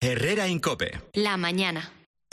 Herrera en COPE. La mañana.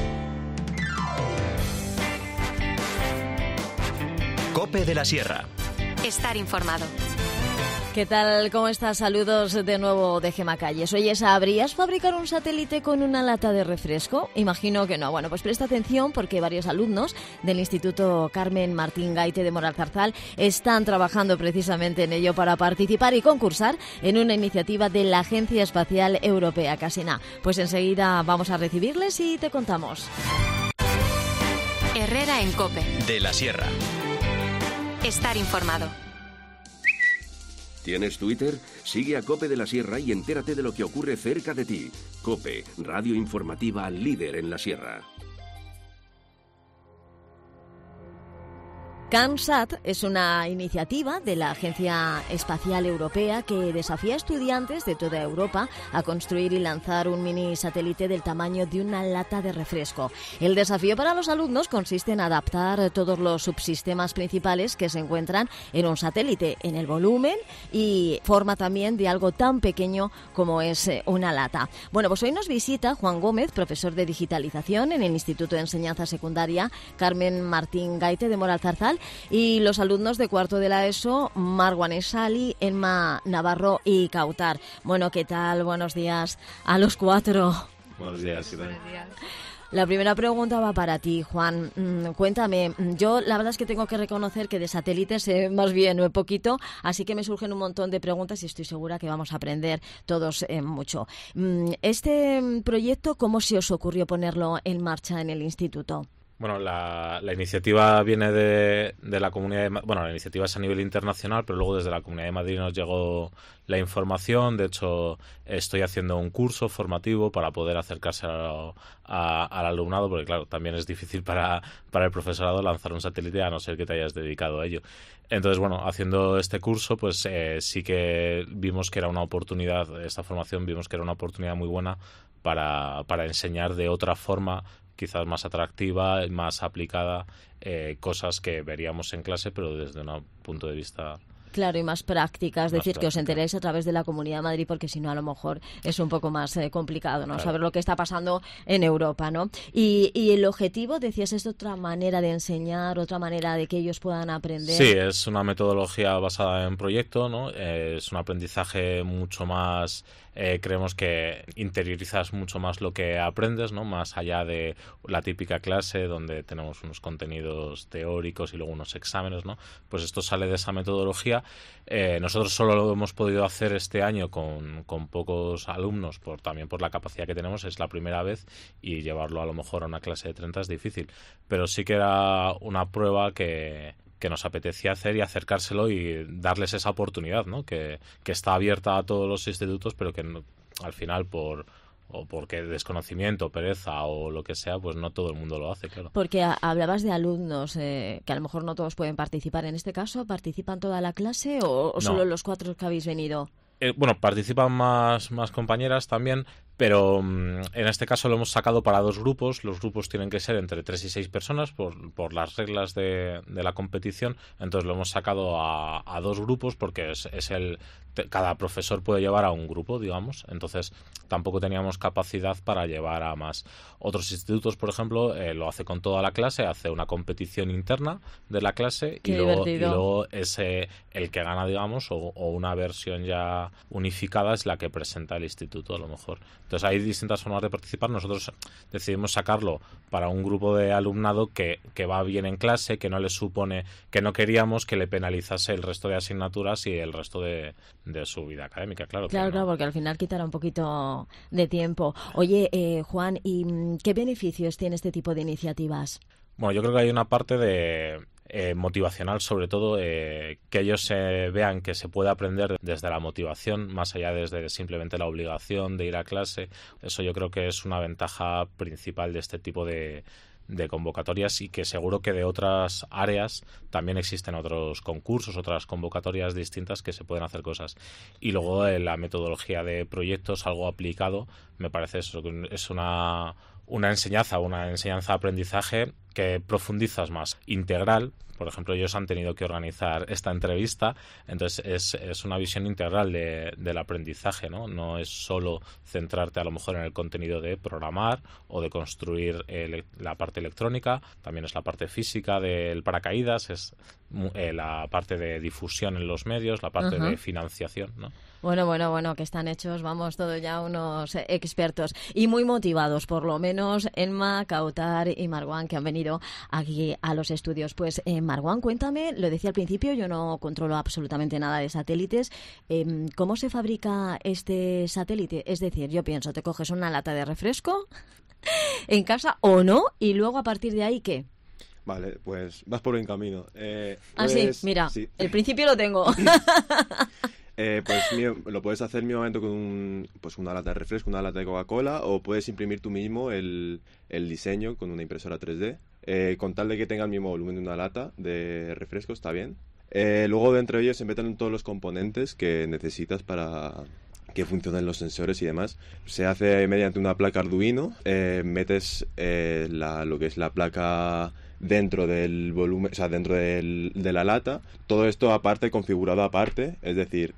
COPE de la Sierra. Estar informado. ¿Qué tal? ¿Cómo estás? Saludos de nuevo de Gemma Calles. Oye, ¿sabrías fabricar un satélite con una lata de refresco? Imagino que no. Bueno, pues presta atención porque varios alumnos del Instituto Carmen Martín Gaite de Moralzarzal están trabajando precisamente en ello para participar y concursar en una iniciativa de la Agencia Espacial Europea, Casina. Pues enseguida vamos a recibirles y te contamos. Herrera en COPE. De la Sierra. Estar informado. ¿Tienes Twitter? Sigue a COPE de la Sierra y entérate de lo que ocurre cerca de ti. COPE, radio informativa líder en la Sierra. CANSAT es una iniciativa de la Agencia Espacial Europea que desafía a estudiantes de toda Europa a construir y lanzar un mini satélite del tamaño de una lata de refresco. El desafío para los alumnos consiste en adaptar todos los subsistemas principales que se encuentran en un satélite, en el volumen y forma también de algo tan pequeño como es una lata. Bueno, pues hoy nos visita Juan Gómez, profesor de digitalización en el Instituto de Enseñanza Secundaria Carmen Martín Gaite de Moralzarzal, y los alumnos de cuarto de la ESO, Marwan Esali, Emma Navarro y Kautar. Bueno, ¿qué tal? Buenos días a los cuatro. Buenos días. Buenos días. La primera pregunta va para ti, Juan. Cuéntame, yo la verdad es que tengo que reconocer que de satélites sé más bien poquito, así que me surgen un montón de preguntas y estoy segura que vamos a aprender todos mucho. Este proyecto, ¿cómo se os ocurrió ponerlo en marcha en el instituto? Bueno, la iniciativa viene de la Comunidad de Madrid. Bueno, la iniciativa es a nivel internacional, pero luego desde la Comunidad de Madrid nos llegó la información. De hecho, estoy haciendo un curso formativo para poder acercarse al alumnado, porque claro, también es difícil para el profesorado lanzar un satélite a no ser que te hayas dedicado a ello. Entonces, bueno, haciendo este curso, pues sí que vimos que era una oportunidad, esta formación vimos que era una oportunidad muy buena para enseñar de otra forma, quizás más atractiva, más aplicada, cosas que veríamos en clase, pero desde un punto de vista... Claro, y más práctica, es decir, que os enteréis a través de la Comunidad de Madrid, porque si no, a lo mejor es un poco más complicado, ¿no? Claro. Saber lo que está pasando en Europa, ¿no? Y el objetivo, decías, es otra manera de enseñar, otra manera de que ellos puedan aprender. Sí, es una metodología basada en proyecto, ¿no? Es un aprendizaje mucho más... creemos que interiorizas mucho más lo que aprendes, ¿no? Más allá de la típica clase donde tenemos unos contenidos teóricos y luego unos exámenes, ¿no? Pues esto sale de esa metodología. Nosotros solo lo hemos podido hacer este año con pocos alumnos, también por la capacidad que tenemos, es la primera vez, y llevarlo a lo mejor a una clase de 30 es difícil. Pero sí que era una prueba que nos apetecía hacer y acercárselo y darles esa oportunidad, ¿no? Que está abierta a todos los institutos, pero que no, al final porque desconocimiento, pereza o lo que sea, pues no todo el mundo lo hace, claro. Porque hablabas de alumnos que a lo mejor no todos pueden participar. En este caso, ¿participan toda la clase o no. Solo los cuatro que habéis venido? Bueno, participan más compañeras también, pero en este caso lo hemos sacado para dos grupos. Los grupos tienen que ser entre 3 y 6 personas por las reglas de la competición. Entonces lo hemos sacado a dos grupos porque cada profesor puede llevar a un grupo, digamos. Entonces tampoco teníamos capacidad para llevar a más. Otros institutos, por ejemplo, lo hace con toda la clase, hace una competición interna de la clase y luego el que gana, digamos, o una versión ya unificada es la que presenta el instituto, a lo mejor. Entonces hay distintas formas de participar. Nosotros decidimos sacarlo para un grupo de alumnado que va bien en clase, que no le supone, que no queríamos que le penalizase el resto de asignaturas y el resto de su vida académica, claro. Claro, porque al final quitará un poquito de tiempo. Oye, Juan, ¿y qué beneficios tiene este tipo de iniciativas? Bueno, yo creo que hay una parte de motivacional, sobre todo, que ellos vean que se puede aprender desde la motivación, más allá desde simplemente la obligación de ir a clase. Eso yo creo que es una ventaja principal de este tipo de convocatorias, y que seguro que de otras áreas también existen otros concursos, otras convocatorias distintas que se pueden hacer cosas. Y luego la metodología de proyectos, algo aplicado, me parece eso, que es una enseñanza-aprendizaje que profundizas más, integral. Por ejemplo, ellos han tenido que organizar esta entrevista, entonces es una visión integral del aprendizaje, ¿no? No es solo centrarte a lo mejor en el contenido de programar o de construir la parte electrónica, también es la parte física del paracaídas, es la parte de difusión en los medios, la parte de financiación, ¿no? Bueno, que están hechos, vamos, todos ya unos expertos y muy motivados, por lo menos Emma, Kautar y Marwan, que han venido aquí a los estudios. Pues Marwan, cuéntame, lo decía al principio, yo no controlo absolutamente nada de satélites. ¿Cómo se fabrica este satélite? Es decir, yo pienso, te coges una lata de refresco en casa o no, y luego a partir de ahí, ¿qué? Vale, pues vas por buen camino. Sí, mira, sí. El principio lo tengo. Pues lo puedes hacer mismamente con una lata de refresco, una lata de Coca-Cola, o puedes imprimir tú mismo el diseño con una impresora 3D. Con tal de que tenga el mismo volumen de una lata de refresco, está bien. Luego dentro de ellos se meten todos los componentes que necesitas para que funcionen los sensores y demás. Se hace mediante una placa Arduino, metes lo que es la placa dentro del volumen, o sea, dentro de la lata. Todo esto aparte, configurado aparte, es decir,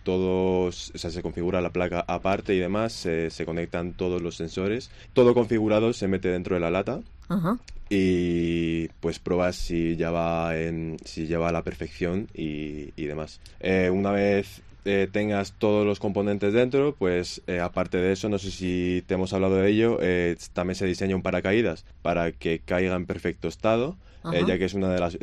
se configura la placa aparte y demás, se conectan todos los sensores, todo configurado se mete dentro de la lata. Ajá. Y pues pruebas si ya va a la perfección y demás. Una vez tengas todos los componentes dentro, pues aparte de eso, no sé si te hemos hablado de ello, también se diseña un paracaídas para que caiga en perfecto estado, ya que es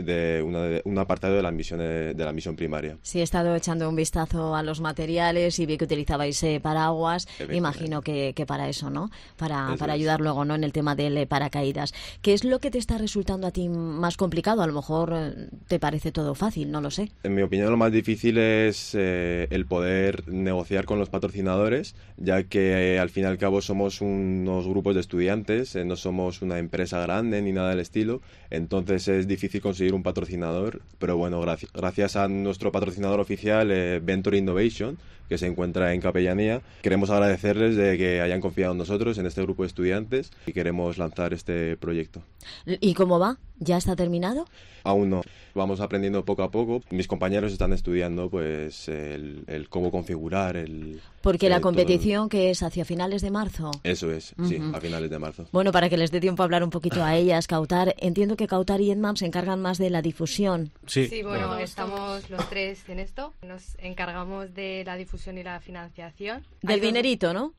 un apartado de la misión primaria. Sí, he estado echando un vistazo a los materiales y vi que utilizabais paraguas, imagino que para eso, ¿no? Para ayudar luego, ¿no?, en el tema del paracaídas. ¿Qué es lo que te está resultando a ti más complicado? A lo mejor te parece todo fácil, no lo sé. En mi opinión, lo más difícil es el poder negociar con los patrocinadores, ya que al fin y al cabo somos unos grupos de estudiantes, no somos una empresa grande ni nada del estilo, entonces es difícil conseguir un patrocinador, pero bueno, gracias a nuestro patrocinador oficial, Venture Innovation, que se encuentra en Capellanía, queremos agradecerles de que hayan confiado en nosotros, en este grupo de estudiantes, y queremos lanzar este proyecto. ¿Y cómo va? ¿Ya está terminado? Aún no. Vamos aprendiendo poco a poco. Mis compañeros están estudiando pues el cómo configurar Porque la competición que es hacia finales de marzo. Eso es, sí, a finales de marzo. Bueno, para que les dé tiempo a hablar un poquito a ellas, Kautar, entiendo que Kautar y Edmam se encargan más de la difusión. Sí, bueno, estamos los tres en esto. Nos encargamos de la difusión y la financiación. Del dinerito, ¿no?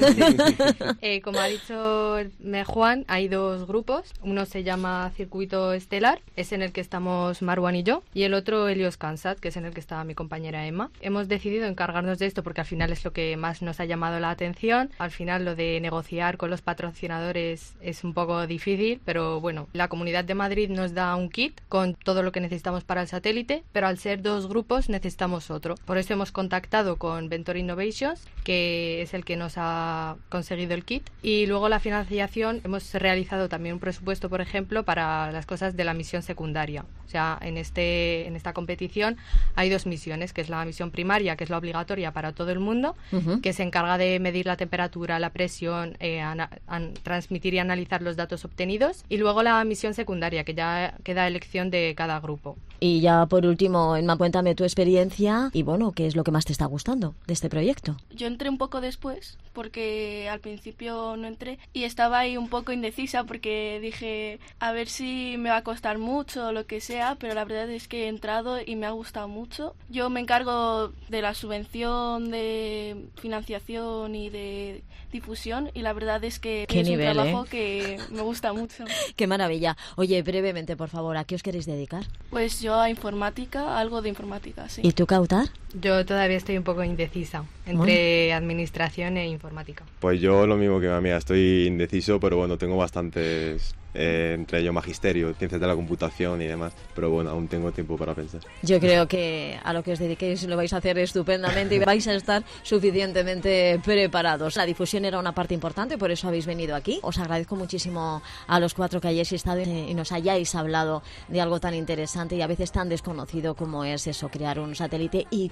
Como ha dicho Juan, hay dos grupos. Uno se llama Circuito Estelar, es en el que estamos Marwan y yo, y el otro Helios Kansat, que es en el que está mi compañera Emma. Hemos decidido encargarnos de esto porque al final es lo que más nos ha llamado la atención. Al final lo de negociar con los patrocinadores es un poco difícil, pero bueno, la Comunidad de Madrid nos da un kit con todo lo que necesitamos para el satélite, pero al ser dos grupos necesitamos otro. Por eso hemos contactado con Venture Innovations, que es el que nos ha conseguido el kit, y luego la financiación. Hemos realizado también un presupuesto, por ejemplo, para las cosas de la misión secundaria. O sea, en esta competición hay dos misiones, que es la misión primaria, que es la obligatoria para todo el mundo, que se encarga de medir la temperatura, la presión, transmitir y analizar los datos obtenidos, y luego la misión secundaria, que ya queda a elección de cada grupo. Y ya por último, Emma, cuéntame tu experiencia y bueno, ¿qué es lo que más te está gustando de este proyecto? Yo entré un poco después, porque al principio no entré y estaba ahí un poco indecisa porque dije a ver si me va a costar mucho o lo que sea, pero la verdad es que he entrado y me ha gustado mucho. Yo me encargo de la subvención, de financiación y de difusión, y la verdad es que es un trabajo que me gusta mucho. ¡Qué maravilla! Oye, brevemente, por favor, ¿a qué os queréis dedicar? Pues yo a informática, algo de informática, sí. ¿Y tú, Kautar? Yo todavía estoy un poco indecisa entre administración e informática. Pues yo lo mismo que mi amiga, estoy indeciso, pero bueno, tengo bastantes, entre ellos magisterio, ciencias de la computación y demás, pero bueno, aún tengo tiempo para pensar. Yo creo que a lo que os dediquéis lo vais a hacer estupendamente y vais a estar suficientemente preparados. La difusión era una parte importante, por eso habéis venido aquí. Os agradezco muchísimo a los cuatro que hayáis estado y nos hayáis hablado de algo tan interesante y a veces tan desconocido como es eso, crear un satélite y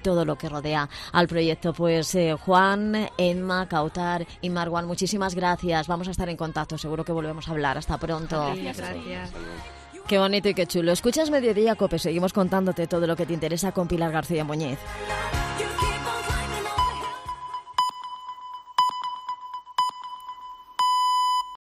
todo lo que rodea al proyecto. Pues Juan, Emma, Kautar y Marwan, muchísimas gracias. Vamos a estar en contacto, seguro que volvemos a hablar. Hasta pronto. Gracias. Qué bonito y qué chulo. Escuchas Mediodía Cope, seguimos contándote todo lo que te interesa con Pilar García Muñiz.